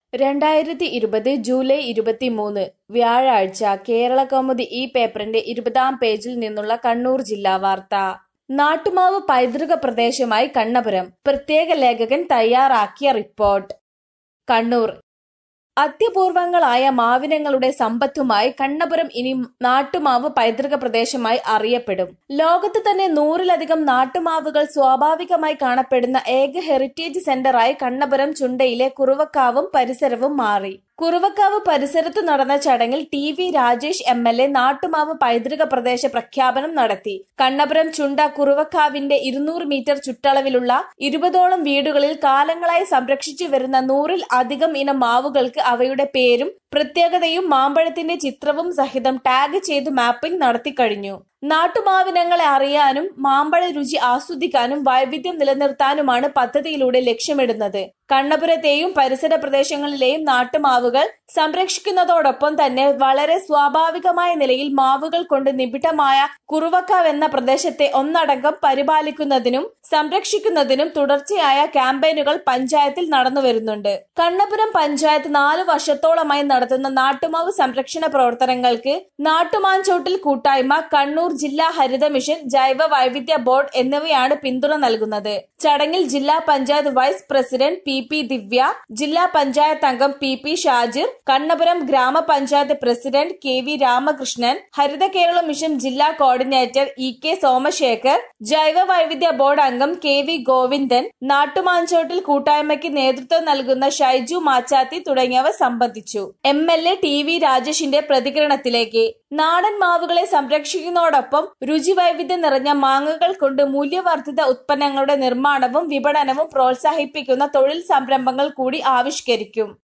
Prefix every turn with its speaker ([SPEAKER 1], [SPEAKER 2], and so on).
[SPEAKER 1] 2020 July 23 വ്യാഴാഴ്ച കേരളകൗമുദി ഈ പേപ്പറിന്റെ 20-ാം പേജിൽ നിന്നുള്ള കണ്ണൂർ ജില്ലാ വാർത്ത. നാട്ടുമാവ് പൈതൃക പ്രദേശമായി കണ്ണപുരം. പ്രത്യേക ലേഖകൻ തയ്യാറാക്കിയ റിപ്പോർട്ട്. കണ്ണൂർ. അത്യപൂർവങ്ങളായ മാവിനങ്ങളുടെ സമ്പത്തുമായി കണ്ണപുരം ഇനി നാട്ടുമാവ് പൈതൃക പ്രദേശമായി അറിയപ്പെടും. ലോകത്ത് തന്നെ 100-ലധികം നാട്ടുമാവുകൾ സ്വാഭാവികമായി കാണപ്പെടുന്ന ഏക ഹെറിറ്റേജ് സെന്ററായി കണ്ണപുരം ചുണ്ടയിലെ കുറുവക്കാവും പരിസരവും മാറി. കുറുവക്കാവ് പരിസരത്തു നടന്ന ചടങ്ങിൽ ടി.വി. രാജേഷ് എം.എൽ.എ. നാട്ടുമാവ് പൈതൃക പ്രദേശ പ്രഖ്യാപനം നടത്തി. കണ്ണപുരം ചുണ്ട കുറുവക്കാവിന്റെ 200 മീറ്റർ ചുറ്റളവിലുള്ള 20ഓളം വീടുകളിൽ കാലങ്ങളായി സംരക്ഷിച്ചു വരുന്ന 100-ൽ അധികം ഇനം മാവുകൾക്ക് അവയുടെ പേരും പ്രത്യേകതയും മാമ്പഴത്തിന്റെ ചിത്രവും സഹിതം ടാഗ് ചെയ്തു മാപ്പിംഗ് നടത്തിക്കഴിഞ്ഞു. നാട്ടുമാവിനങ്ങളെ അറിയാനും മാമ്പഴ രുചി ആസ്വദിക്കാനും വൈവിധ്യം നിലനിർത്താനുമാണ് പദ്ധതിയിലൂടെ ലക്ഷ്യമിടുന്നത്. കണ്ണപുരത്തെയും പരിസര പ്രദേശങ്ങളിലെയും നാട്ടുമാവുകൾ സംരക്ഷിക്കുന്നതോടൊപ്പം തന്നെ വളരെ സ്വാഭാവികമായ നിലയിൽ മാവുകൾ കൊണ്ട് നിബിഡമായ കുറുവക്കാവ് എന്ന പ്രദേശത്തെ ഒന്നടങ്കം പരിപാലിക്കുന്നതിനും സംരക്ഷിക്കുന്നതിനും തുടർച്ചയായ ക്യാമ്പയിനുകൾ പഞ്ചായത്തിൽ നടന്നുവരുന്നുണ്ട്. കണ്ണപുരം പഞ്ചായത്ത് 4 വർഷത്തോളമായി നടത്തുന്ന നാട്ടുമാവ് സംരക്ഷണ പ്രവർത്തനങ്ങൾക്ക് നാട്ടുമാഞ്ചോട്ടിൽ കൂട്ടായ്മ, കണ്ണൂർ ജില്ലാ ഹരിത മിഷൻ, ജൈവ വൈവിധ്യ ബോർഡ് എന്നിവയാണ് പിന്തുണ നൽകുന്നത്. ചടങ്ങിൽ ജില്ലാ panchayat vice president P. Divya, ജില്ലാ പഞ്ചായത്ത് അംഗം പി. ഷാജിർ, കണ്ണപുരം ഗ്രാമപഞ്ചായത്ത് president K V. Ramakrishnan, Haritha Kerala mission ജില്ലാ കോർഡിനേറ്റർ ഇ.കെ. സോമശേഖർ, ജൈവ വൈവിധ്യ ബോർഡ് അംഗം കെ.വി. ഗോവിന്ദൻ, നാട്ടുമാഞ്ചോട്ടിൽ കൂട്ടായ്മയ്ക്ക് നേതൃത്വം നൽകുന്ന ഷൈജു മാച്ചാത്തി തുടങ്ങിയവർ സംബന്ധിച്ചു. എം.എൽ.എ. ടി.വി. രാജേഷിന്റെ പ്രതികരണത്തിലേക്ക്. നാടൻ മാവുകളെ സംരക്ഷിക്കുന്നതോടൊപ്പം രുചി വൈവിധ്യം നിറഞ്ഞ മാങ്ങകൾ കൊണ്ട് മൂല്യവർദ്ധിത ഉത്പന്നങ്ങളുടെ നിർമ്മാണവും വിപണനവും പ്രോത്സാഹിപ്പിക്കുന്ന തൊഴിൽ സംരംഭങ്ങൾ കൂടി ആവിഷ്കരിക്കും.